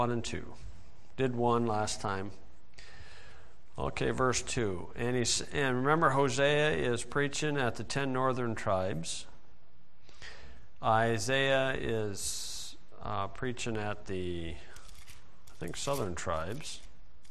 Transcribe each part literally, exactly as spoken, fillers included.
One and two. Did one last time. Okay, verse two. And he's and remember, Hosea is preaching at the ten northern tribes. Isaiah is uh, preaching at the, I think, southern tribes.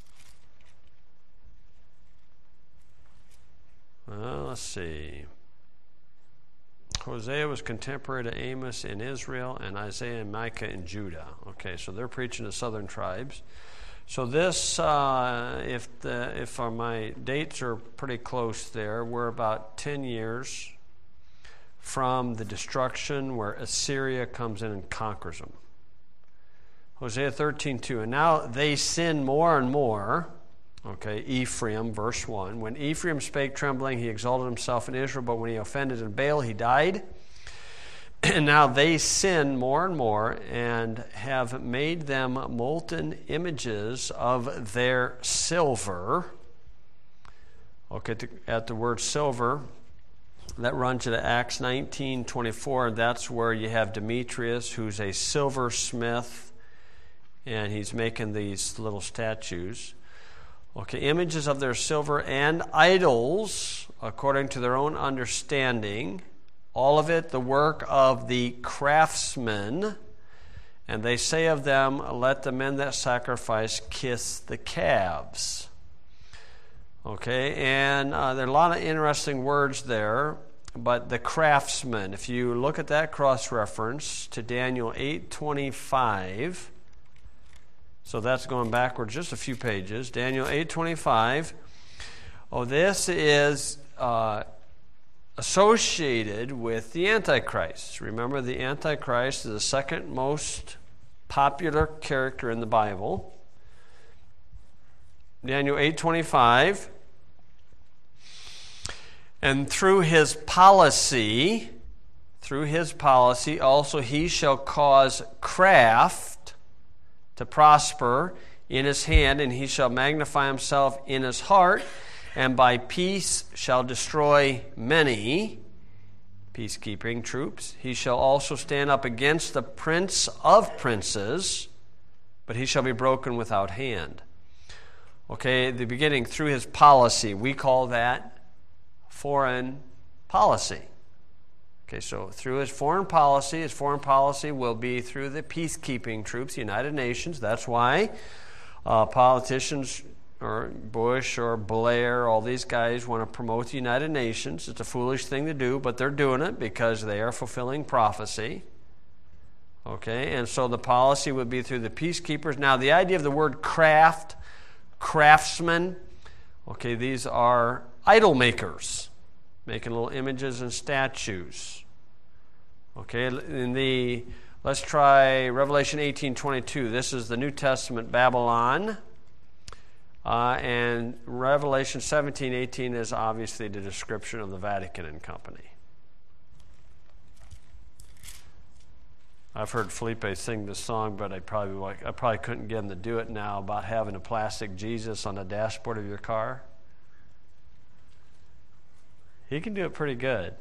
Well, let's see. Hosea was contemporary to Amos in Israel, and Isaiah and Micah in Judah. Okay, so they're preaching to southern tribes. So this, uh, if the if our, my dates are pretty close there, we're about ten years from the destruction where Assyria comes in and conquers them. Hosea thirteen two. And now they sin more and more. Okay, Ephraim, verse one. When Ephraim spake trembling, he exalted himself in Israel, but when he offended in Baal, he died. And now they sin more and more and have made them molten images of their silver. Okay, at the word silver, that runs into Acts nineteen twenty-four, and that's where you have Demetrius, who's a silversmith, and he's making these little statues. Okay, images of their silver and idols, according to their own understanding, all of it the work of the craftsmen. And they say of them, let the men that sacrifice kiss the calves. Okay, and uh, there are a lot of interesting words there, but the craftsmen, if you look at that cross-reference to Daniel eight twenty-five, so that's going backward just a few pages. Daniel eight twenty-five. Oh, this is uh, associated with the Antichrist. Remember, the Antichrist is the second most popular character in the Bible. Daniel eight twenty-five. And through his policy, through his policy, also he shall cause craft to prosper in his hand, and he shall magnify himself in his heart, and by peace shall destroy many, peacekeeping troops. He shall also stand up against the prince of princes, but he shall be broken without hand. Okay, at the beginning, through his policy, we call that foreign policy. Okay, so through his foreign policy, his foreign policy will be through the peacekeeping troops, the United Nations. That's why uh, politicians, or Bush or Blair, all these guys want to promote the United Nations. It's a foolish thing to do, but they're doing it because they are fulfilling prophecy. Okay, and so the policy would be through the peacekeepers. Now, the idea of the word craft, craftsman, okay, these are idol makers, making little images and statues. Okay, in the let's try Revelation eighteen twenty-two. This is the New Testament Babylon, uh, and Revelation seventeen eighteen is obviously the description of the Vatican and Company. I've heard Felipe sing this song, but I probably like I probably couldn't get him to do it now about having a plastic Jesus on the dashboard of your car. He can do it pretty good.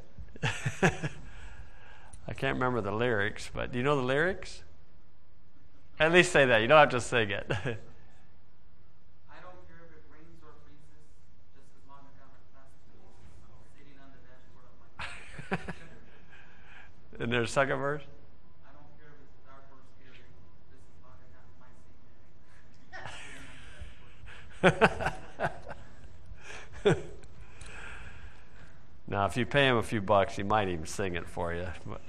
I can't remember the lyrics, but do you know the lyrics? At least say that. You don't have to sing it. I don't care if it rains or freezes, just as long as I'm a plastic sitting on the dashboard of my car. And there's a second verse? I don't care if it's dark or scary, just as long as I'm my seat sitting on the dashboard. Now, if you pay him a few bucks, he might even sing it for you. But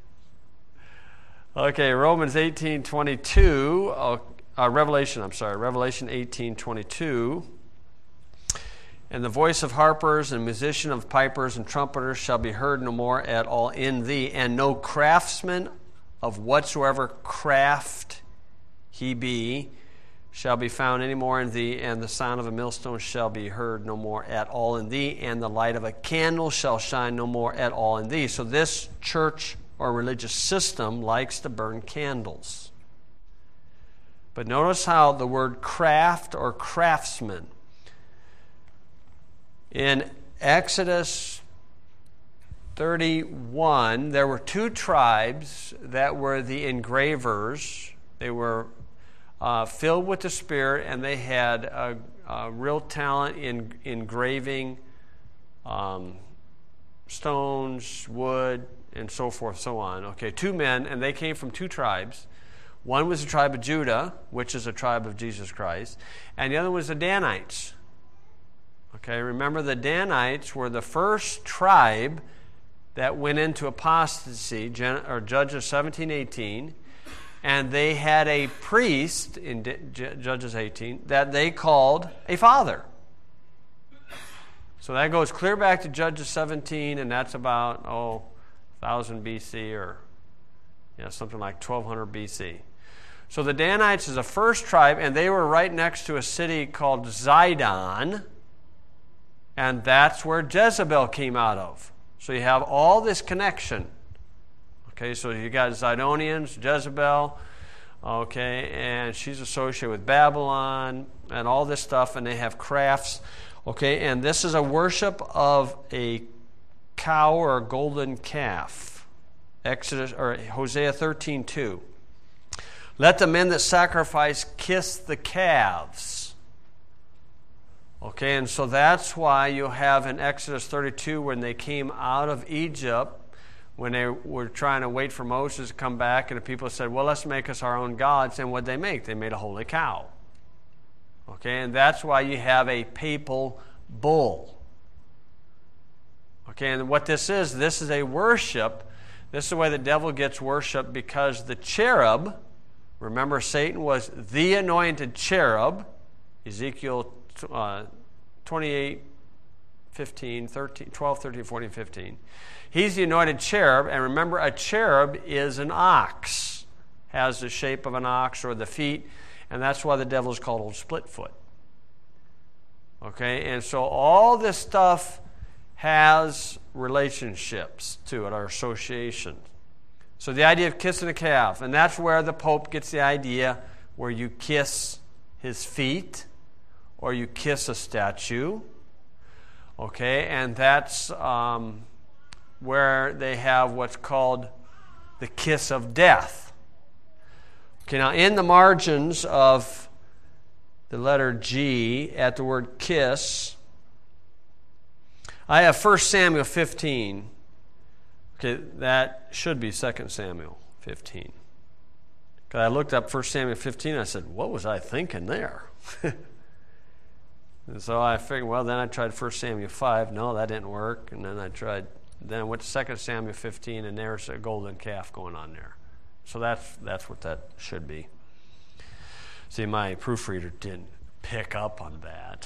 okay, Romans eighteen twenty-two, uh, uh, Revelation, I'm sorry, Revelation eighteen twenty-two. And the voice of harpers and musician of pipers and trumpeters shall be heard no more at all in thee, and no craftsman of whatsoever craft he be shall be found any more in thee, and the sound of a millstone shall be heard no more at all in thee, and the light of a candle shall shine no more at all in thee. So this church or religious system likes to burn candles. But notice how the word craft or craftsman in Exodus thirty-one, there were two tribes that were the engravers. They were uh, filled with the Spirit, and they had a, a real talent in engraving um, stones, wood, and so forth, so on. Okay, two men, and they came from two tribes. One was the tribe of Judah, which is a tribe of Jesus Christ, and the other was the Danites. Okay, remember the Danites were the first tribe that went into apostasy, or Judges seventeen eighteen, and they had a priest in Judges eighteen that they called a father. So that goes clear back to Judges seventeen, and that's about, oh, one thousand B C or yeah, something like twelve hundred B C. So the Danites is the first tribe, and they were right next to a city called Zidon, and that's where Jezebel came out of. So you have all this connection. Okay, so you got Zidonians, Jezebel, okay, and she's associated with Babylon and all this stuff, and they have crafts. Okay, and this is a worship of a cow or a golden calf. Exodus or Hosea thirteen two. Let the men that sacrifice kiss the calves. Okay, and so that's why you have in Exodus thirty-two, when they came out of Egypt, when they were trying to wait for Moses to come back, and the people said, well, let's make us our own gods. And what did they make? They made a holy cow. Okay, and that's why you have a papal bull. Okay, and what this is, this is a worship. This is the way the devil gets worshiped, because the cherub, remember Satan was the anointed cherub, Ezekiel uh, twenty-eight, fifteen, thirteen, twelve, thirteen, fourteen, fifteen. He's the anointed cherub, and remember, a cherub is an ox, has the shape of an ox or the feet, and that's why the devil is called Old Splitfoot. Okay, and so all this stuff has relationships to it, or associations. So the idea of kissing a calf, and that's where the Pope gets the idea where you kiss his feet or you kiss a statue. Okay, and that's um, where they have what's called the kiss of death. Okay, now in the margins of the letter G at the word kiss, I have First Samuel fifteen. Okay, that should be Second Samuel fifteen. Because I looked up First Samuel fifteen, and I said, what was I thinking there? And so I figured, well, then I tried First Samuel five. No, that didn't work. And then I tried, then I went to Second Samuel fifteen, and there's a golden calf going on there. So that's that's what that should be. See, my proofreader didn't pick up on that.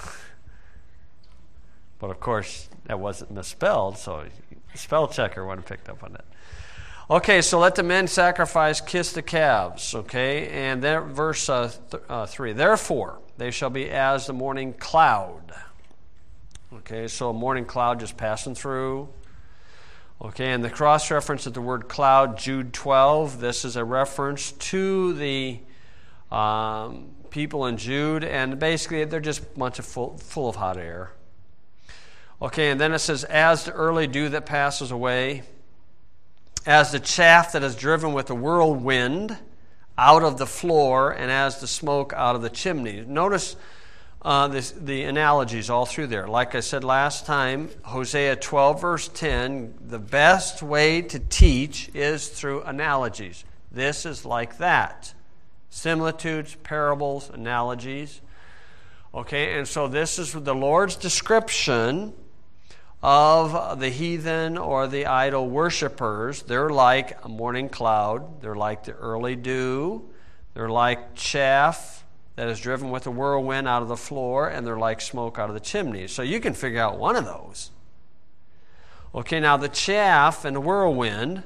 But of course, that wasn't misspelled, so the spell checker would have picked up on that. Okay, so let the men sacrifice, kiss the calves. Okay, and there, verse uh, th- uh, three. Therefore, they shall be as the morning cloud. Okay, so a morning cloud just passing through. Okay, and the cross-reference of the word cloud, Jude twelve, this is a reference to the um, people in Jude, and basically they're just a bunch of full, full of hot air. Okay, and then it says, as the early dew that passes away, as the chaff that is driven with the whirlwind out of the floor, and as the smoke out of the chimney. Notice uh, this, the analogies all through there. Like I said last time, Hosea twelve, verse ten, the best way to teach is through analogies. This is like that. Similitudes, parables, analogies. Okay, and so this is the Lord's description of the heathen or the idol worshipers. They're like a morning cloud. They're like the early dew. They're like chaff that is driven with a whirlwind out of the floor, and they're like smoke out of the chimney. So you can figure out one of those. Okay, now the chaff and the whirlwind,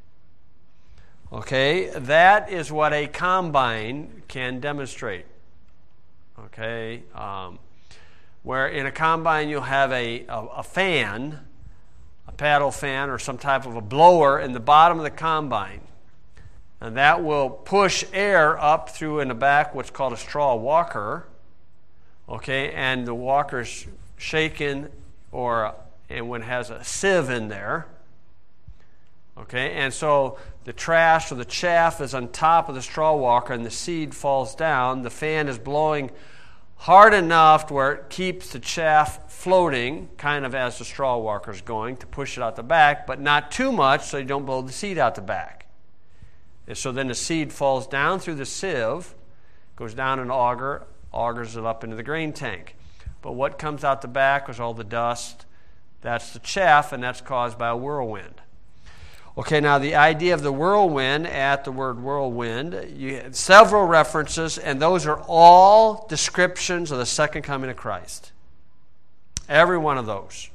okay, that is what a combine can demonstrate. Okay, um, where in a combine you'll have a, a, a fan, a paddle fan or some type of a blower in the bottom of the combine. And that will push air up through in the back what's called a straw walker. Okay, and the walker's shaken, or and when it has a sieve in there, Okay, and so the trash or the chaff is on top of the straw walker and the seed falls down. The fan is blowing hard enough to where it keeps the chaff floating, kind of as the straw walker is going, to push it out the back, but not too much so you don't blow the seed out the back. And so then the seed falls down through the sieve, goes down an auger, augers it up into the grain tank. But what comes out the back is all the dust. That's the chaff, and that's caused by a whirlwind. Okay, now the idea of the whirlwind, at the word whirlwind, you have several references, and those are all descriptions of the second coming of Christ. Every one of those.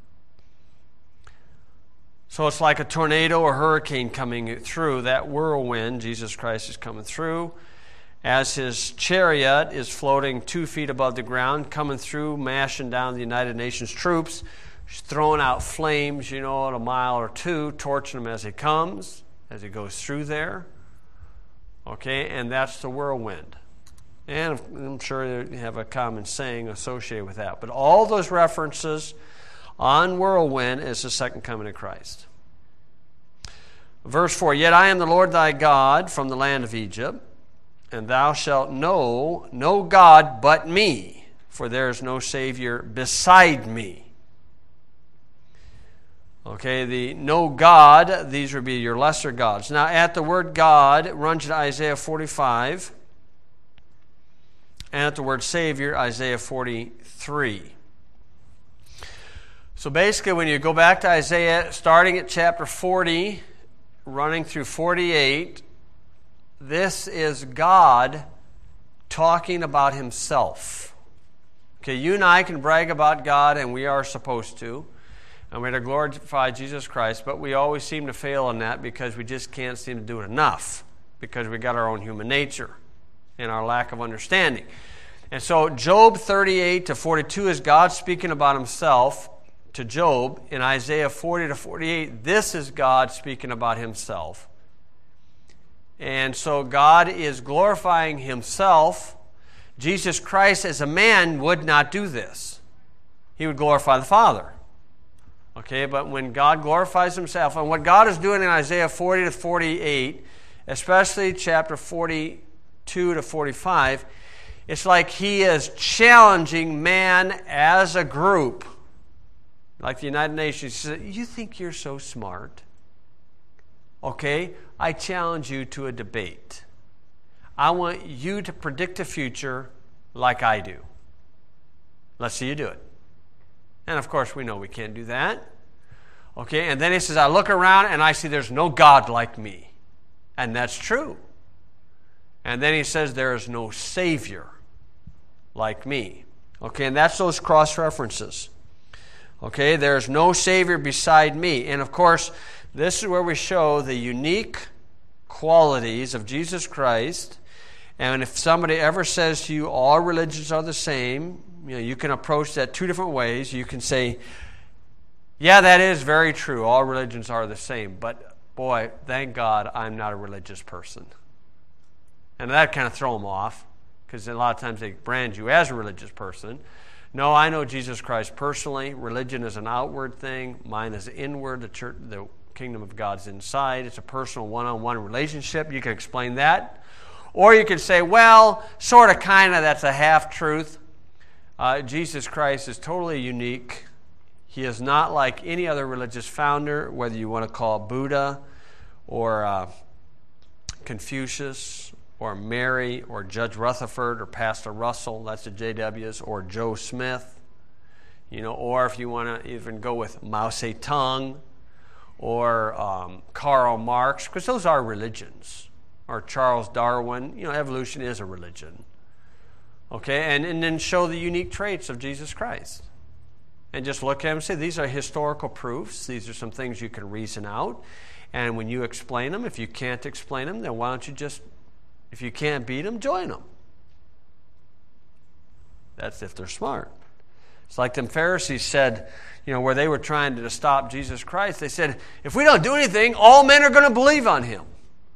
So it's like a tornado or hurricane coming through. That whirlwind, Jesus Christ is coming through as his chariot is floating two feet above the ground, coming through, mashing down the United Nations troops. He's throwing out flames, you know, at a mile or two, torching them as he comes, as he goes through there. Okay, and that's the whirlwind. And I'm sure you have a common saying associated with that. But all those references on whirlwind is the second coming of Christ. Verse four, yet I am the Lord thy God from the land of Egypt, and thou shalt know no God but me, for there is no Savior beside me. Okay, the no God, these would be your lesser gods. Now, at the word God, run to Isaiah forty-five. And at the word Savior, Isaiah forty-three. So basically, when you go back to Isaiah, starting at chapter forty, running through forty-eight, this is God talking about himself. Okay, you and I can brag about God, and we are supposed to. And we're to glorify Jesus Christ, but we always seem to fail in that because we just can't seem to do it enough because we got our own human nature and our lack of understanding. And so Job thirty-eight to forty-two is God speaking about himself to Job. In Isaiah forty to forty-eight, this is God speaking about himself. And so God is glorifying himself. Jesus Christ as a man would not do this. He would glorify the Father. Okay, but when God glorifies himself, and what God is doing in Isaiah forty to forty-eight, especially chapter forty-two to forty-five, it's like he is challenging man as a group. Like the United Nations, he says, you think you're so smart? Okay, I challenge you to a debate. I want you to predict the future like I do. Let's see you do it. And of course, we know we can't do that. Okay, and then he says, I look around and I see there's no God like me. And that's true. And then he says, there is no Savior like me. Okay, and that's those cross references. Okay, there's no Savior beside me. And of course, this is where we show the unique qualities of Jesus Christ. And if somebody ever says to you, all religions are the same, you know, you can approach that two different ways. You can say, yeah, that is very true. All religions are the same. But boy, thank God I'm not a religious person. And that kind of throw them off because a lot of times they brand you as a religious person. No, I know Jesus Christ personally. Religion is an outward thing. Mine is inward. The church, the kingdom of God's inside. It's a personal one-on-one relationship. You can explain that. Or you can say, well, sort of, kind of, that's a half-truth. Uh, Jesus Christ is totally unique. He is not like any other religious founder, whether you want to call Buddha or uh, Confucius or Mary or Judge Rutherford or Pastor Russell, that's the J Ws, or Joe Smith, you know, or if you want to even go with Mao Zedong or um, Karl Marx, because those are religions, or Charles Darwin. You know, evolution is a religion. Okay, and, and then show the unique traits of Jesus Christ. And just look at him and say, these are historical proofs. These are some things you can reason out. And when you explain them, if you can't explain them, then why don't you just, if you can't beat them, join them. That's if they're smart. It's like them Pharisees said, you know, where they were trying to stop Jesus Christ. They said, if we don't do anything, all men are going to believe on him.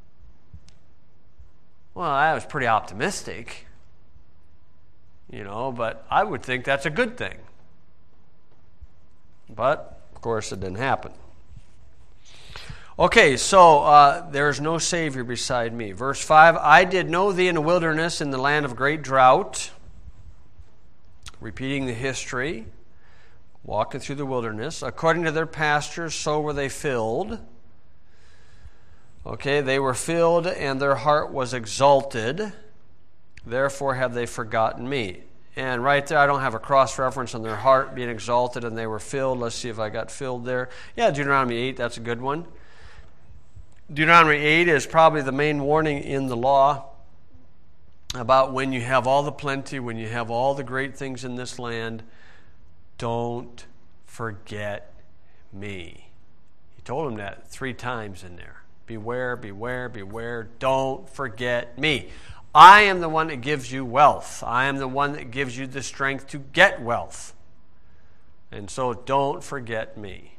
Well, that was pretty optimistic. You know, but I would think that's a good thing. But, of course, it didn't happen. Okay, so uh, there is no Savior beside me. Verse five, I did know thee in the wilderness, in the land of great drought. Repeating the history, walking through the wilderness. According to their pastures, so were they filled. Okay, they were filled, and their heart was exalted. Therefore have they forgotten me. And right there, I don't have a cross-reference on their heart being exalted, and they were filled. Let's see if I got filled there. Yeah, Deuteronomy eight, that's a good one. Deuteronomy eight is probably the main warning in the law about when you have all the plenty, when you have all the great things in this land, don't forget me. He told them that three times in there. Beware, beware, beware, don't forget me. I am the one that gives you wealth. I am the one that gives you the strength to get wealth. And so don't forget me.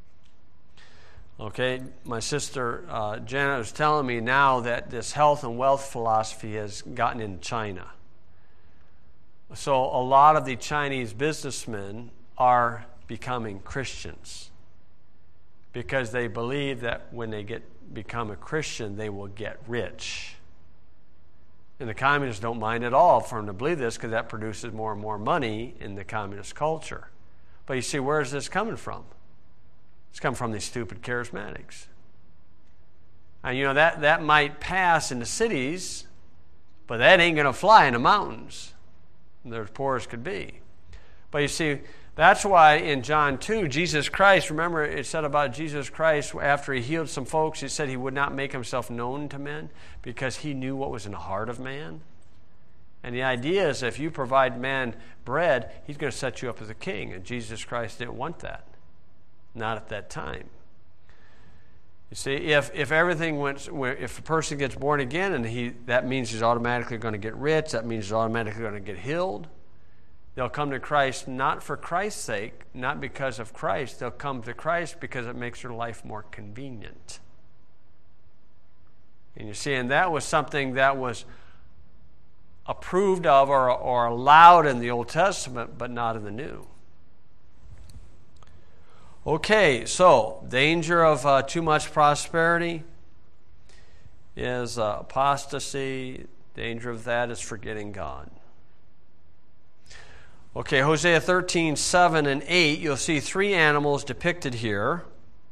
Okay, my sister uh, Janet was telling me now that this health and wealth philosophy has gotten in China. So a lot of the Chinese businessmen are becoming Christians because they believe that when they get become a Christian, they will get rich. And the communists don't mind at all for them to believe this because that produces more and more money in the communist culture. But you see, where is this coming from? It's come from these stupid charismatics. And you know, that, that might pass in the cities, but that ain't going to fly in the mountains. They're as poor as could be. But you see, that's why in John two, Jesus Christ, remember it said about Jesus Christ after he healed some folks, he said he would not make himself known to men because he knew what was in the heart of man. And the idea is if you provide man bread, he's going to set you up as a king. And Jesus Christ didn't want that. Not at that time. You see, if if everything went, if a person gets born again and he that means he's automatically going to get rich, that means he's automatically going to get healed. They'll come to Christ not for Christ's sake, not because of Christ. They'll come to Christ because it makes their life more convenient. And you see, and that was something that was approved of or, or allowed in the Old Testament, but not in the New. Okay, so danger of uh, too much prosperity is uh, apostasy. Danger of that is forgetting God. Okay, Hosea thirteen, seven and eight, you'll see three animals depicted here.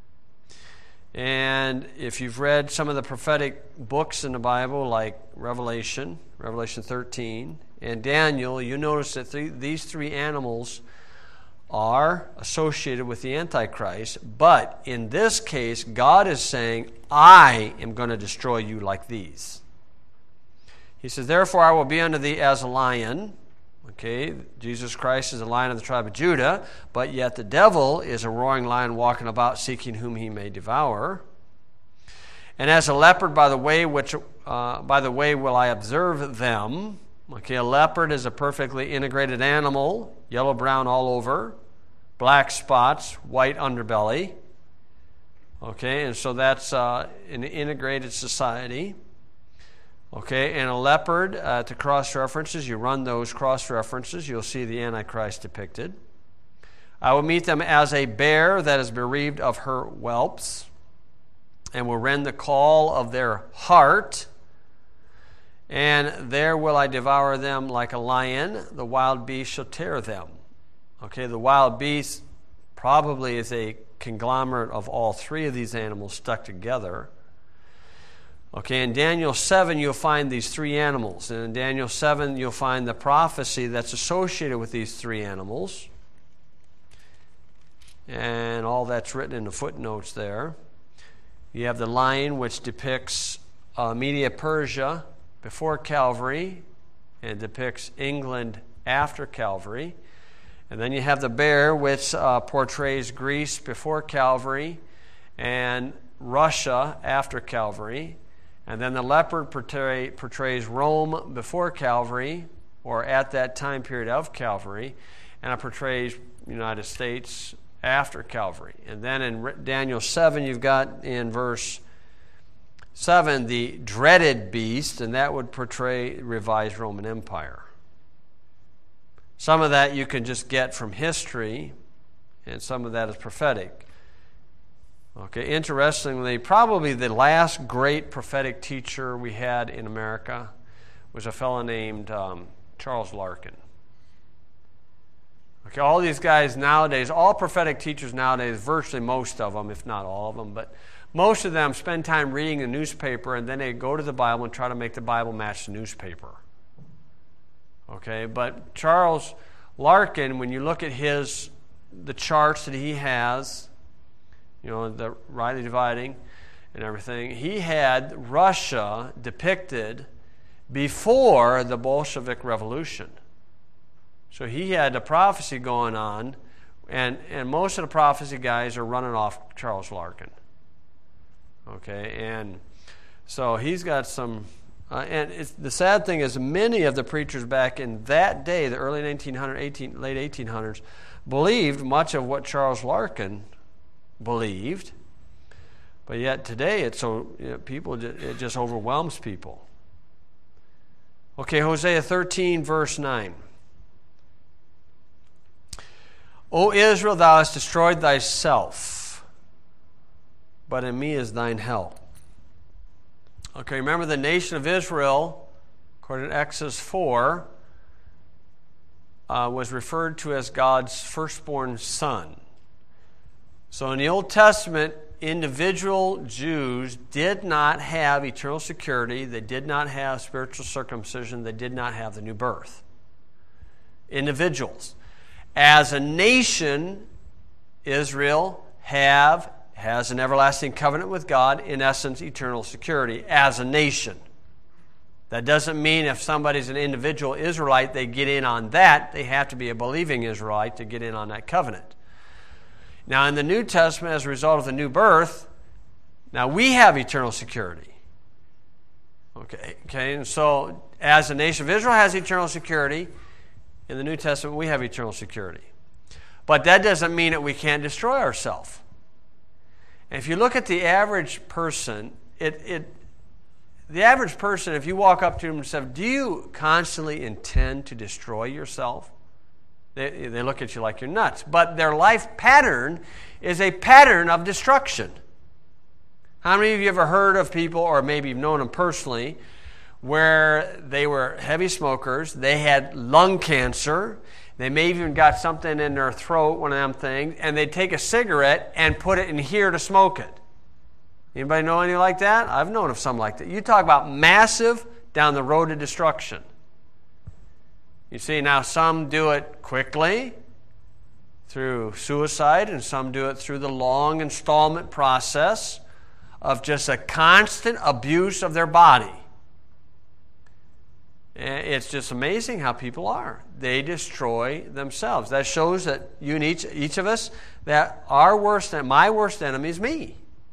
And if you've read some of the prophetic books in the Bible, like Revelation, Revelation thirteen, and Daniel, you notice that th- these three animals are associated with the Antichrist, but in this case, God is saying, I am going to destroy you like these. He says, therefore I will be unto thee as a lion. Okay, Jesus Christ is a lion of the tribe of Judah, but yet the devil is a roaring lion walking about seeking whom he may devour. And as a leopard by the way which uh, by the way will I observe them. Okay, a leopard is a perfectly integrated animal, yellow-brown all over, black spots, white underbelly. Okay, and so that's uh, an integrated society. Okay, and a leopard, uh, to cross-references, you run those cross-references, you'll see the Antichrist depicted. I will meet them as a bear that is bereaved of her whelps, and will rend the call of their heart. And there will I devour them like a lion. The wild beast shall tear them. Okay, the wild beast probably is a conglomerate of all three of these animals stuck together. Okay, in Daniel seven, you'll find these three animals. And in Daniel seven, you'll find the prophecy that's associated with these three animals. And all that's written in the footnotes there. You have the lion, which depicts uh, Media Persia before Calvary, and depicts England after Calvary. And then you have the bear, which uh, portrays Greece before Calvary, and Russia after Calvary. And then the leopard portray, portrays Rome before Calvary, or at that time period of Calvary, and it portrays United States after Calvary. And then in Daniel seven, you've got in verse seven, the dreaded beast, and that would portray revised Roman Empire. Some of that you can just get from history, and some of that is prophetic. Okay, interestingly, probably the last great prophetic teacher we had in America was a fellow named um, Charles Larkin. Okay, all these guys nowadays, all prophetic teachers nowadays, virtually most of them, if not all of them, but most of them spend time reading the newspaper, and then they go to the Bible and try to make the Bible match the newspaper. Okay, but Charles Larkin, when you look at his the charts that he has, you know, the rightly dividing and everything, he had Russia depicted before the Bolshevik Revolution. So he had a prophecy going on, and, and most of the prophecy guys are running off Charles Larkin. Okay, and so he's got some, uh, and it's, the sad thing is many of the preachers back in that day, the early nineteen hundreds, eighteen, late eighteen hundreds, believed much of what Charles Larkin believed, but yet today it's so, you know, people, it just overwhelms people. Okay, Hosea thirteen, verse nine. O Israel, thou hast destroyed thyself, but in me is thine help. Okay, remember the nation of Israel, according to Exodus four, uh, was referred to as God's firstborn son. So in the Old Testament, individual Jews did not have eternal security. They did not have spiritual circumcision. They did not have the new birth. Individuals. As a nation, Israel have, has an everlasting covenant with God, in essence, eternal security as a nation. That doesn't mean if somebody's an individual Israelite, they get in on that. They have to be a believing Israelite to get in on that covenant. Now, in the New Testament, as a result of the new birth, now we have eternal security. Okay, okay, and so as the nation of Israel has eternal security, in the New Testament we have eternal security. But that doesn't mean that we can't destroy ourselves. And if you look at the average person, it, it the average person, if you walk up to them and say, do you constantly intend to destroy yourself? They, they look at you like you're nuts. But their life pattern is a pattern of destruction. How many of you ever heard of people, or maybe you've known them personally, where they were heavy smokers, they had lung cancer, they may even got something in their throat, one of them things, and they'd take a cigarette and put it in here to smoke it. Anybody know anything like that? I've known of some like that. You talk about massive down the road to destruction. You see, now some do it quickly through suicide, and some do it through the long installment process of just a constant abuse of their body. It's just amazing how people are. They destroy themselves. That shows that you and each, each of us, that our worst, my worst enemy is me.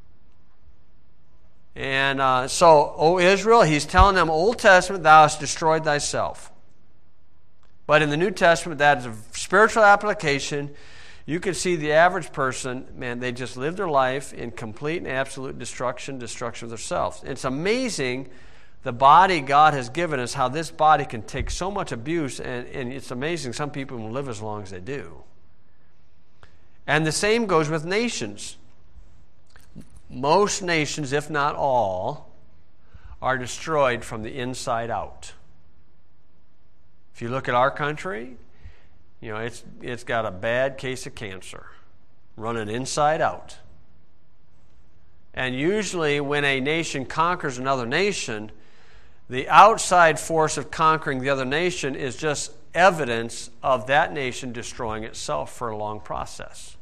And uh, so, O Israel, he's telling them, Old Testament, thou hast destroyed thyself. But in the New Testament, that is a spiritual application. You can see the average person, man, they just live their life in complete and absolute destruction, destruction of themselves. It's amazing the body God has given us, how this body can take so much abuse, and, and it's amazing some people will live as long as they do. And the same goes with nations. Most nations, if not all, are destroyed from the inside out. If you look at our country, you know, it's it's got a bad case of cancer, running inside out. And usually when a nation conquers another nation, the outside force of conquering the other nation is just evidence of that nation destroying itself for a long process.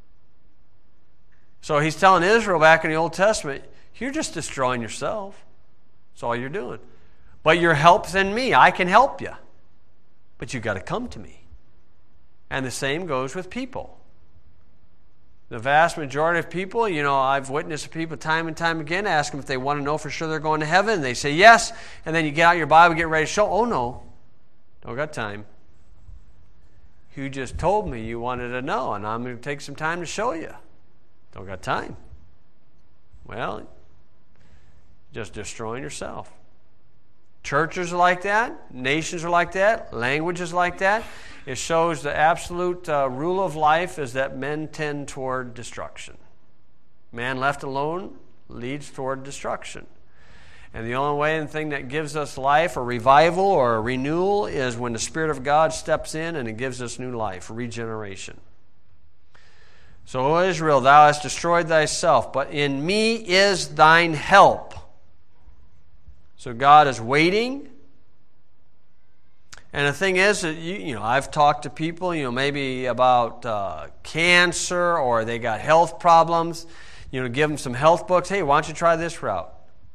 So he's telling Israel back in the Old Testament, you're just destroying yourself. That's all you're doing. But your help's in me. I can help you. But you've got to come to me. And the same goes with people. The vast majority of people, you know, I've witnessed people time and time again, ask them if they want to know for sure they're going to heaven. And they say yes. And then you get out your Bible, get ready to show. Oh, no. Don't got time. You just told me you wanted to know, and I'm going to take some time to show you. Don't got time. Well, just destroying yourself. Churches are like that. Nations are like that. Languages like that. It shows the absolute uh, rule of life is that men tend toward destruction. Man left alone leads toward destruction. And the only way and thing that gives us life or revival or renewal is when the Spirit of God steps in and it gives us new life, regeneration. So, O Israel, thou hast destroyed thyself, but in me is thine help. So God is waiting. And the thing is, that you, you know, I've talked to people, you know, maybe about uh, cancer or they got health problems. You know, give them some health books. Hey, why don't you try this route?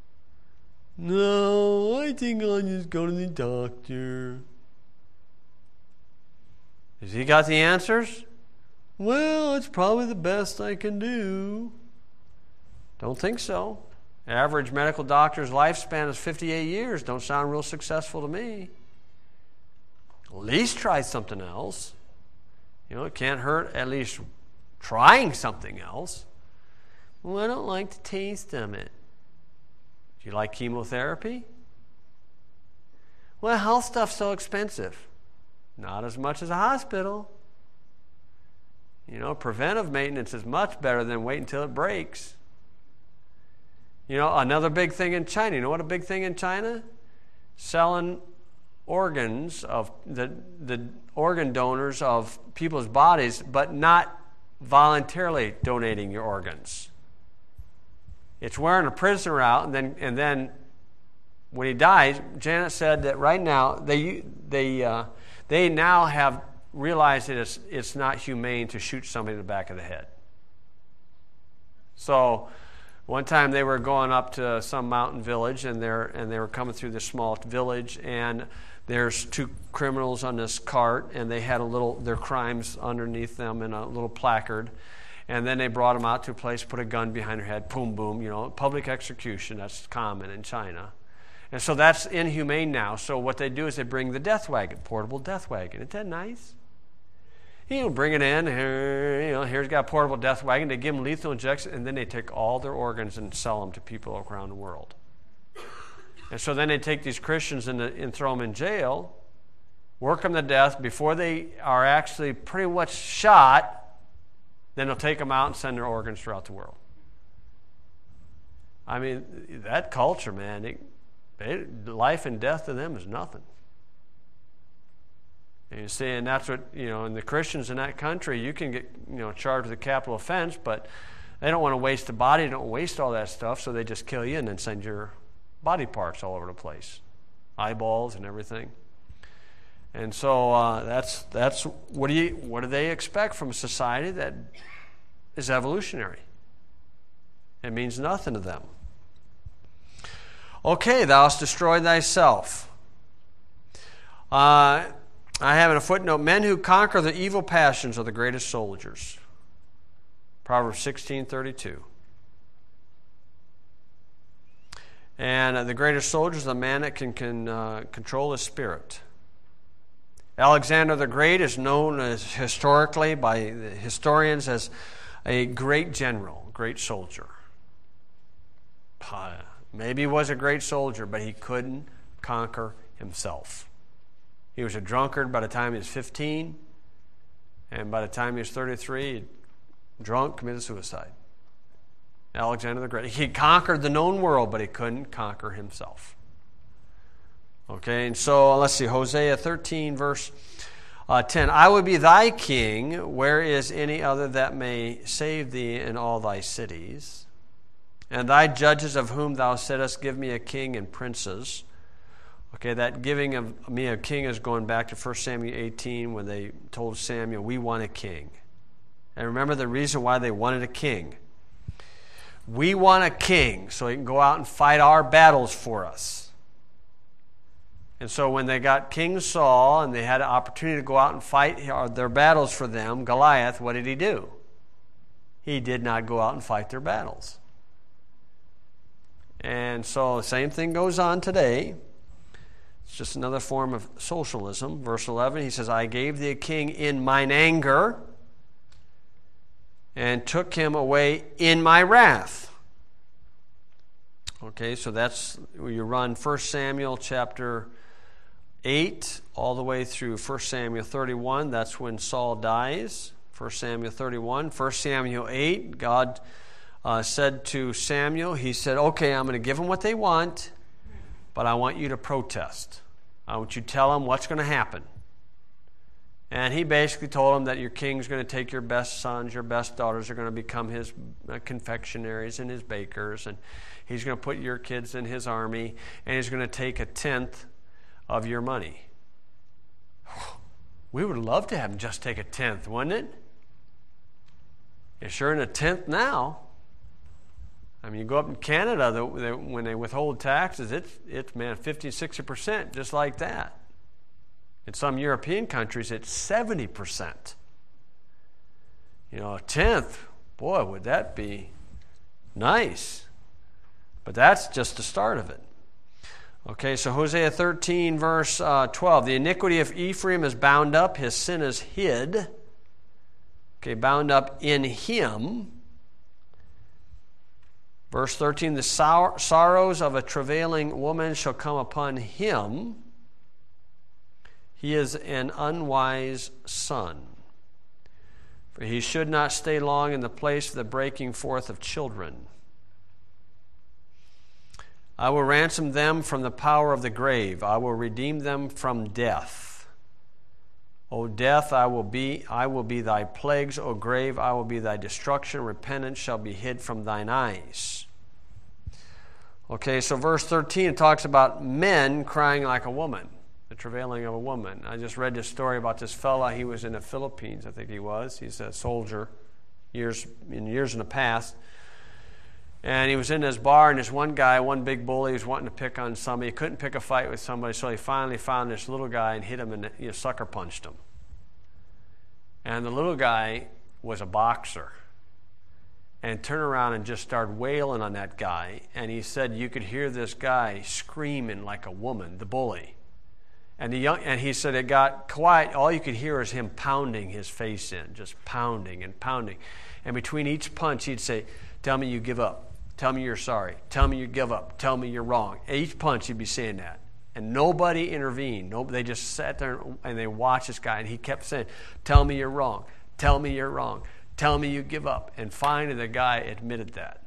No, I think I'll just go to the doctor. Has he got the answers? Well, it's probably the best I can do. Don't think so. Average medical doctor's lifespan is fifty-eight years. Don't sound real successful to me. At least try something else. You know, it can't hurt at least trying something else. Well, I don't like the taste of it. Do you like chemotherapy? Well, health stuff's so expensive. Not as much as a hospital. You know, preventive maintenance is much better than waiting until it breaks. You know, another big thing in China. You know what a big thing in China? Selling organs of the the organ donors of people's bodies, but not voluntarily donating your organs. It's wearing a prisoner out, and then and then when he dies, Janet said that right now they they uh, they now have realized that it's it's not humane to shoot somebody in the back of the head. So one time they were going up to some mountain village, and they're and they were coming through this small village, and there's two criminals on this cart, and they had a little their crimes underneath them in a little placard. And then they brought them out to a place, put a gun behind their head, boom, boom, you know, public execution. That's common in China. And so that's inhumane now. So what they do is they bring the death wagon, portable death wagon. Isn't that nice? You know, bring it in. Here, you know, here's got a portable death wagon. They give them lethal injection, and then they take all their organs and sell them to people around the world. And so then they take these Christians and, and throw them in jail, work them to death before they are actually pretty much shot. Then they'll take them out and send their organs throughout the world. I mean, that culture, man, it, it, life and death to them is nothing. And you see, and that's what, you know, and the Christians in that country, you can get, you know, charged with a capital offense, but they don't want to waste the body, they don't waste all that stuff, so they just kill you and then send your body parts all over the place, eyeballs and everything. And so uh, that's that's what do you what do they expect from a society that is evolutionary? It means nothing to them. Okay, thou hast destroyed thyself. Uh, I have in a footnote, men who conquer the evil passions are the greatest soldiers. Proverbs sixteen thirty-two. And uh, the greatest soldier is the man that can, can uh, control his spirit. Alexander the Great is known as historically by the historians as a great general, great soldier. Uh, maybe he was a great soldier, but he couldn't conquer himself. He was a drunkard by the time he was fifteen, and by the time he was thirty-three, he drunk, committed suicide. Alexander the Great. He conquered the known world, but he couldn't conquer himself. Okay, and so let's see, Hosea thirteen, verse uh, ten. I will be thy king, where is any other that may save thee in all thy cities? And thy judges of whom thou saidst, give me a king and princes. Okay, that giving of me a king is going back to First Samuel eighteen when they told Samuel, we want a king. And remember the reason why they wanted a king. We want a king so he can go out and fight our battles for us. And so when they got King Saul and they had an opportunity to go out and fight their battles for them, Goliath, what did he do? He did not go out and fight their battles. And so the same thing goes on today. It's just another form of socialism. Verse eleven, he says, I gave thee a king in mine anger and took him away in my wrath. Okay, so that's where you run First Samuel chapter eight all the way through First Samuel thirty-one. That's when Saul dies. First Samuel thirty-one. First Samuel eight, God uh, said to Samuel, he said, okay, I'm going to give them what they want, but I want you to protest. I want you to tell them what's going to happen. And he basically told him that your king's going to take your best sons, your best daughters are going to become his confectionaries and his bakers, and he's going to put your kids in his army, and he's going to take a tenth of your money. We would love to have him just take a tenth, wouldn't it? You're sure in a tenth now. I mean, you go up in Canada, the, the, when they withhold taxes, it's, it's man, fifty, sixty percent, just like that. In some European countries, it's seventy percent. You know, a tenth, boy, would that be nice. But that's just the start of it. Okay, so Hosea thirteen, verse uh, twelve. The iniquity of Ephraim is bound up, his sin is hid. Okay, bound up in him. Verse thirteen, the sor- sorrows of a travailing woman shall come upon him. He is an unwise son. For he should not stay long in the place of the breaking forth of children. I will ransom them from the power of the grave. I will redeem them from death. O death, I will be, I will be thy plagues. O grave, I will be thy destruction. Repentance shall be hid from thine eyes. Okay, so verse thirteen talks about men crying like a woman, the travailing of a woman. I just read this story about this fella. He was in the Philippines, I think he was. He's a soldier, years in years in the past. And he was in this bar, and this one guy, one big bully, was wanting to pick on somebody. He couldn't pick a fight with somebody, so he finally found this little guy and hit him and you know, sucker punched him. And the little guy was a boxer. And turned around and just started wailing on that guy. And he said you could hear this guy screaming like a woman, the bully. And the young, and he said it got quiet. All you could hear is him pounding his face in, just pounding and pounding. And between each punch, he'd say, "Tell me you give up. Tell me you're sorry. Tell me you give up. Tell me you're wrong." Each punch, he'd be saying that. And nobody intervened. No, they just sat there and they watched this guy. And he kept saying, "Tell me you're wrong. Tell me you're wrong. Tell me you give up." And finally, the guy admitted that.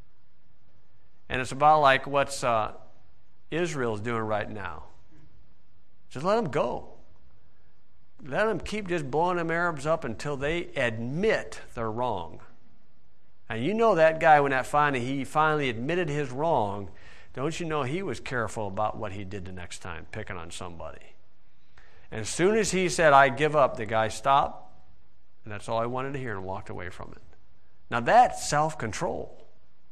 And it's about like what uh, Israel's doing right now. Just let them go. Let them keep just blowing them Arabs up until they admit they're wrong. And you know that guy, when that finally he finally admitted his wrong, don't you know he was careful about what he did the next time, picking on somebody. And as soon as he said, "I give up," the guy stopped, and that's all I wanted to hear, and walked away from it. Now that's self-control.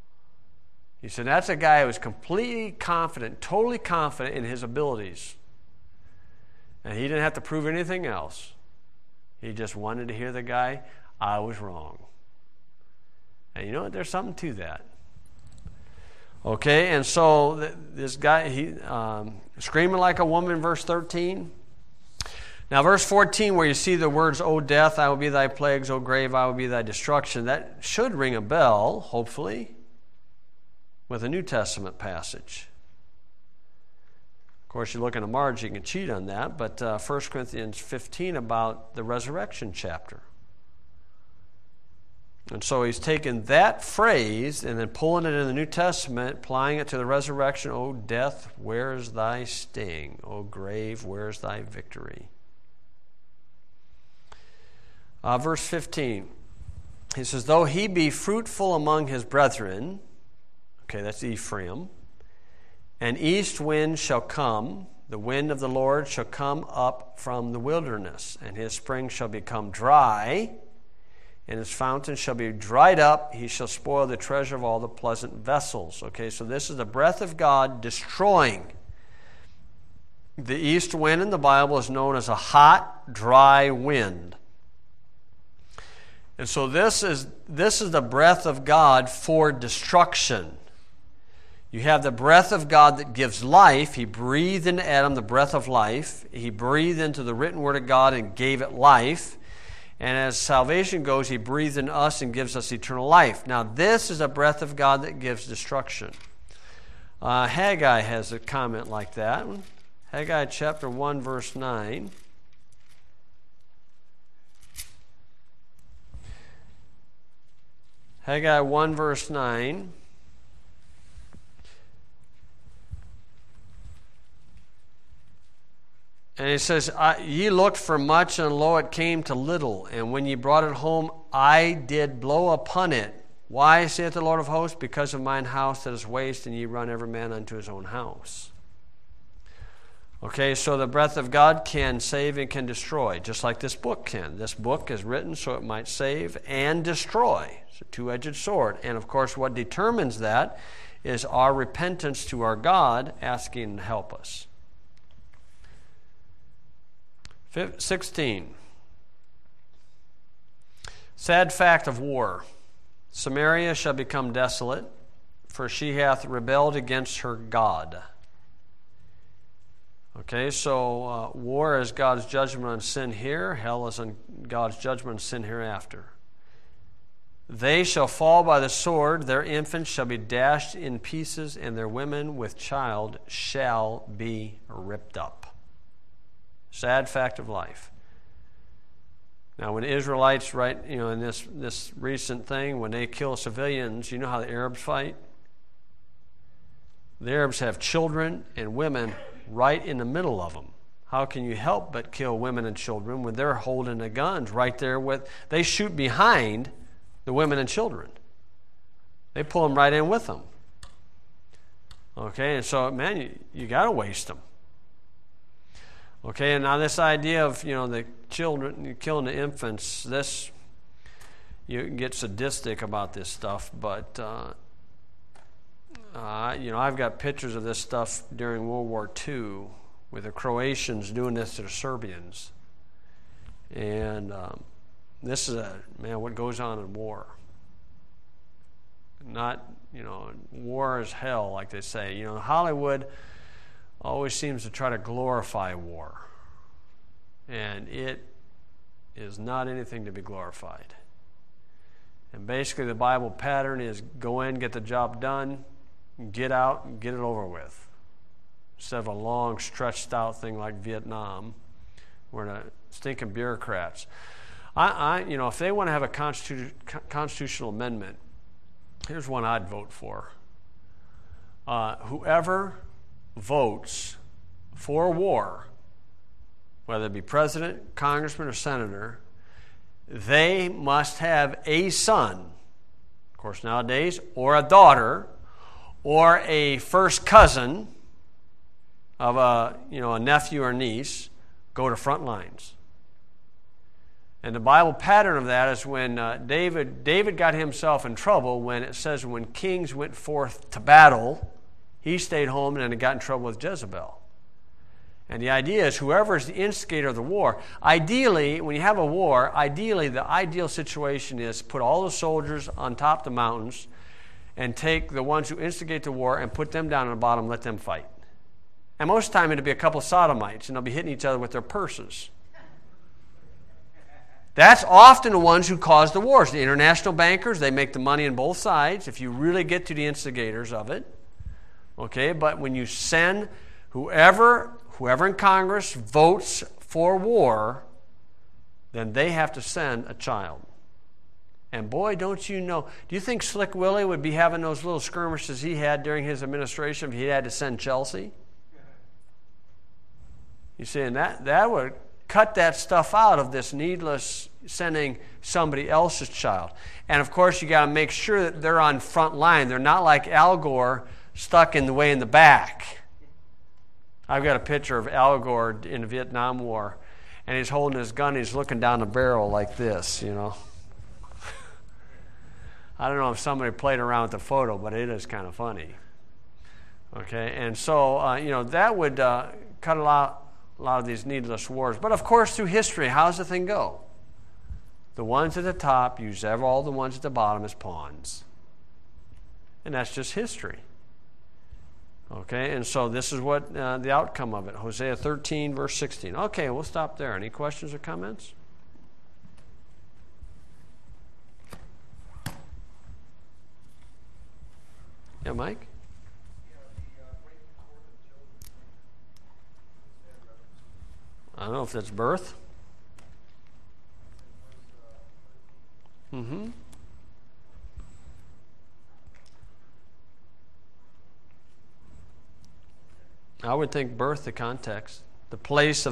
He said that's a guy who was completely confident, totally confident in his abilities. And he didn't have to prove anything else. He just wanted to hear the guy, "I was wrong." And you know what? There's something to that. Okay, and so th- this guy, he um, screaming like a woman, verse thirteen. Now, verse fourteen, where you see the words, "O death, I will be thy plagues. O grave, I will be thy destruction," that should ring a bell, hopefully, with a New Testament passage. Of course, you look in a margin, you can cheat on that, but uh, First Corinthians fifteen about the resurrection chapter. And so he's taken that phrase and then pulling it in the New Testament, applying it to the resurrection. "O death, where is thy sting? O grave, where is thy victory?" Uh, verse fifteen, he says, "Though he be fruitful among his brethren," okay, that's Ephraim, "an east wind shall come, the wind of the Lord shall come up from the wilderness, and his spring shall become dry, and his fountain shall be dried up. He shall spoil the treasure of all the pleasant vessels." Okay, so this is the breath of God destroying. The east wind in the Bible is known as a hot, dry wind. And so this is this is the breath of God for destruction. You have the breath of God that gives life. He breathed into Adam the breath of life. He breathed into the written word of God and gave it life. And as salvation goes, he breathes in us and gives us eternal life. Now, this is a breath of God that gives destruction. Uh, Haggai has a comment like that. Haggai chapter one, verse nine. Haggai one, verse nine. And it says, ye looked for much, and lo, it came to little. And when ye brought it home, I did blow upon it. Why, saith the Lord of hosts? Because of mine house that is waste, and ye run every man unto his own house. Okay, so the breath of God can save and can destroy, just like this book can. This book is written so it might save and destroy. It's a two-edged sword. And of course, what determines that is our repentance to our God, asking him to help us. sixteen. Sad fact of war. Samaria shall become desolate, for she hath rebelled against her God. Okay, so uh, war is God's judgment on sin here. Hell is on God's judgment on sin hereafter. They shall fall by the sword. Their infants shall be dashed in pieces, and their women with child shall be ripped up. Sad fact of life. Now, when Israelites, right, you know, in this, this recent thing, when they kill civilians, you know how the Arabs fight? The Arabs have children and women right in the middle of them. How can you help but kill women and children when they're holding the guns right there with, they shoot behind the women and children. They pull them right in with them. Okay, and so, man, you, you got to waste them. Okay, and now this idea of, you know, the children, killing the infants, this, you can get sadistic about this stuff, but, uh, uh, you know, I've got pictures of this stuff during World War Two with the Croatians doing this to the Serbians. And um, this is, a man, what goes on in war. Not, you know, war is hell, like they say. You know, Hollywood always seems to try to glorify war. And it is not anything to be glorified. And basically the Bible pattern is go in, get the job done, get out, and get it over with. Instead of a long, stretched out thing like Vietnam, where the stinking bureaucrats. I, I, you know, if they want to have a constitu- constitutional amendment, here's one I'd vote for. Uh, whoever votes for war, whether it be president, congressman, or senator, they must have a son, of course nowadays, or a daughter, or a first cousin of a, you know, a nephew or niece, go to front lines. And the Bible pattern of that is when uh, David, David got himself in trouble when it says when kings went forth to battle, he stayed home and then got in trouble with Jezebel. And the idea is whoever is the instigator of the war, ideally, when you have a war, ideally the ideal situation is put all the soldiers on top of the mountains and take the ones who instigate the war and put them down on the bottom and let them fight. And most of the time it'll be a couple of sodomites and they'll be hitting each other with their purses. That's often the ones who cause the wars. The international bankers, they make the money on both sides if you really get to the instigators of it. Okay, but when you send whoever, whoever in Congress votes for war, then they have to send a child. And boy, don't you know, do you think Slick Willie would be having those little skirmishes he had during his administration if he had to send Chelsea? You see, and that, that would cut that stuff out of this needless sending somebody else's child. And of course, you got to make sure that they're on front line. They're not like Al Gore stuck in the way in the back. I've got a picture of Al Gore in the Vietnam War, and he's holding his gun. He's looking down the barrel like this, you know. I don't know if somebody played around with the photo, but it is kind of funny. Okay, and so, uh, you know, that would uh, cut a lot A lot of these needless wars. But of course, through history, how does the thing go? The ones at the top use all the ones at the bottom as pawns. And that's just history. Okay, and so this is what uh, the outcome of it. Hosea thirteen, verse sixteen. Okay, we'll stop there. Any questions or comments? Yeah, Mike? I don't know if that's birth. Mm-hmm. I would think birth, the context, the place of